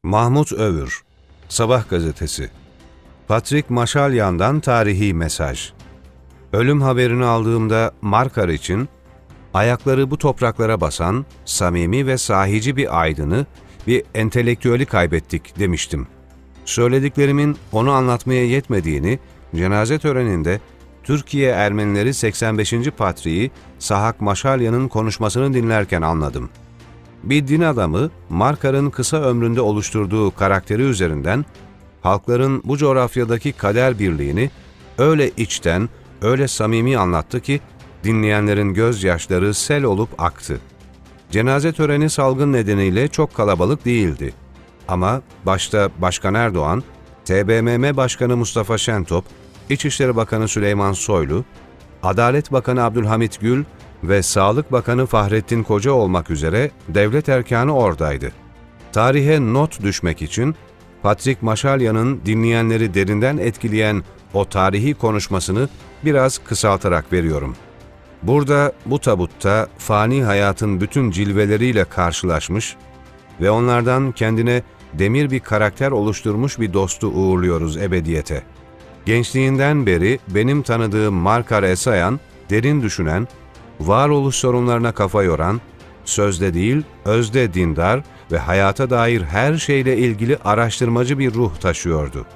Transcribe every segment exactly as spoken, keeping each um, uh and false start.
Mahmut Övür, Sabah gazetesi. Patrik Maşalyan'dan tarihi mesaj. Ölüm haberini aldığımda Markar için ayakları bu topraklara basan, samimi ve sahici bir aydını, bir entelektüeli kaybettik demiştim. Söylediklerimin onu anlatmaya yetmediğini, cenaze töreninde Türkiye Ermenileri seksen beşinci Patriği Sahak Maşalyan'ın konuşmasını dinlerken anladım. Bir din adamı, Markar'ın kısa ömründe oluşturduğu karakteri üzerinden, halkların bu coğrafyadaki kader birliğini öyle içten, öyle samimi anlattı ki, dinleyenlerin gözyaşları sel olup aktı. Cenaze töreni salgın nedeniyle çok kalabalık değildi. Ama başta Başkan Erdoğan, T B M M Başkanı Mustafa Şentop, İçişleri Bakanı Süleyman Soylu, Adalet Bakanı Abdülhamit Gül ve Sağlık Bakanı Fahrettin Koca olmak üzere devlet erkanı oradaydı. Tarihe not düşmek için Patrik Maşalyan'ın dinleyenleri derinden etkileyen o tarihi konuşmasını biraz kısaltarak veriyorum. Burada, bu tabutta fani hayatın bütün cilveleriyle karşılaşmış ve onlardan kendine demir bir karakter oluşturmuş bir dostu uğurluyoruz ebediyete. Gençliğinden beri benim tanıdığım Markar Esayan, derin düşünen, varoluş sorunlarına kafa yoran, sözde değil, özde dindar ve hayata dair her şeyle ilgili araştırmacı bir ruh taşıyordu.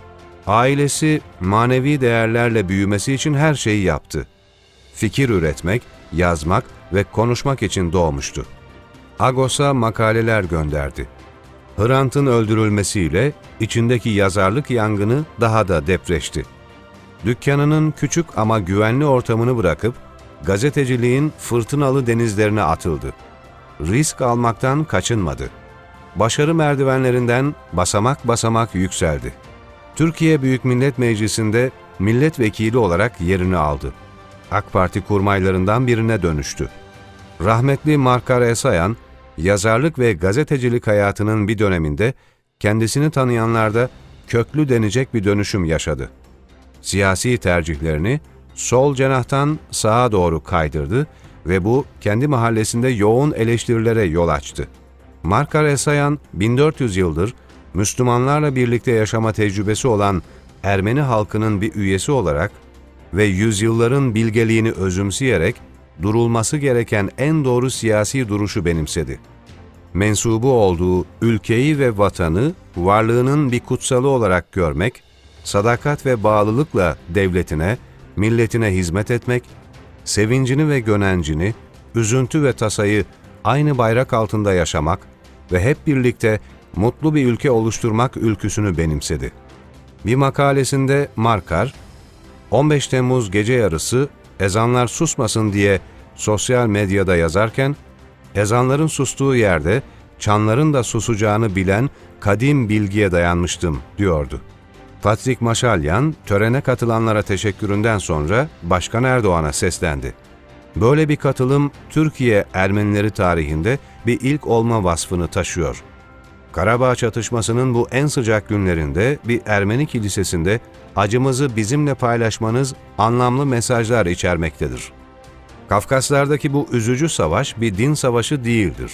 Ailesi manevi değerlerle büyümesi için her şeyi yaptı. Fikir üretmek, yazmak ve konuşmak için doğmuştu. Agos'a makaleler gönderdi. Hrant'ın öldürülmesiyle içindeki yazarlık yangını daha da depreşti. Dükkanının küçük ama güvenli ortamını bırakıp gazeteciliğin fırtınalı denizlerine atıldı. Risk almaktan kaçınmadı. Başarı merdivenlerinden basamak basamak yükseldi. Türkiye Büyük Millet Meclisi'nde milletvekili olarak yerini aldı. AK Parti kurmaylarından birine dönüştü. Rahmetli Markar Esayan, yazarlık ve gazetecilik hayatının bir döneminde kendisini tanıyanlarda köklü denecek bir dönüşüm yaşadı. Siyasi tercihlerini sol cenahtan sağa doğru kaydırdı ve bu kendi mahallesinde yoğun eleştirilere yol açtı. Markar Esayan, bin dört yüz yıldır Müslümanlarla birlikte yaşama tecrübesi olan Ermeni halkının bir üyesi olarak ve yüzyılların bilgeliğini özümseyerek durulması gereken en doğru siyasi duruşu benimsedi. Mensubu olduğu ülkeyi ve vatanı varlığının bir kutsalı olarak görmek, sadakat ve bağlılıkla devletine, milletine hizmet etmek, sevincini ve gönencini, üzüntü ve tasayı aynı bayrak altında yaşamak ve hep birlikte mutlu bir ülke oluşturmak ülküsünü benimsedi. Bir makalesinde Markar, on beş Temmuz gece yarısı ezanlar susmasın diye sosyal medyada yazarken, ezanların sustuğu yerde çanların da susacağını bilen kadim bilgiye dayanmıştım, diyordu. Patrik Maşalyan, törene katılanlara teşekküründen sonra Başkan Erdoğan'a seslendi. Böyle bir katılım, Türkiye Ermenileri tarihinde bir ilk olma vasfını taşıyor. Karabağ çatışmasının bu en sıcak günlerinde bir Ermeni kilisesinde acımızı bizimle paylaşmanız anlamlı mesajlar içermektedir. Kafkaslardaki bu üzücü savaş bir din savaşı değildir.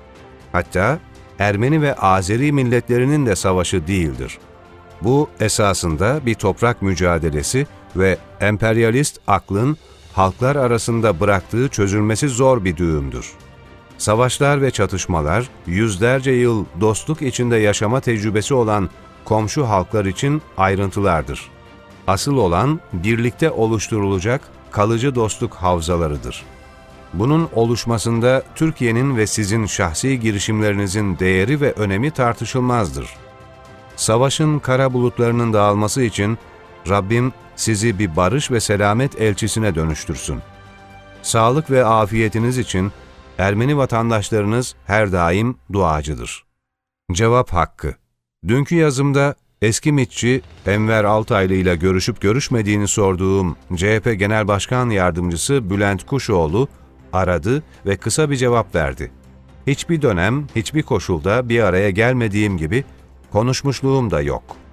Hatta Ermeni ve Azeri milletlerinin de savaşı değildir. Bu esasında bir toprak mücadelesi ve emperyalist aklın halklar arasında bıraktığı çözülmesi zor bir düğümdür. Savaşlar ve çatışmalar, yüzlerce yıl dostluk içinde yaşama tecrübesi olan komşu halklar için ayrıntılardır. Asıl olan birlikte oluşturulacak kalıcı dostluk havzalarıdır. Bunun oluşmasında Türkiye'nin ve sizin şahsi girişimlerinizin değeri ve önemi tartışılmazdır. Savaşın kara bulutlarının dağılması için Rabbim sizi bir barış ve selamet elçisine dönüştürsün. Sağlık ve afiyetiniz için Ermeni vatandaşlarınız her daim duacıdır. Cevap hakkı. Dünkü yazımda eski MİTçi Enver Altaylı ile görüşüp görüşmediğini sorduğum C H P Genel Başkan Yardımcısı Bülent Kuşoğlu aradı ve kısa bir cevap verdi. Hiçbir dönem, hiçbir koşulda bir araya gelmediğim gibi konuşmuşluğum da yok.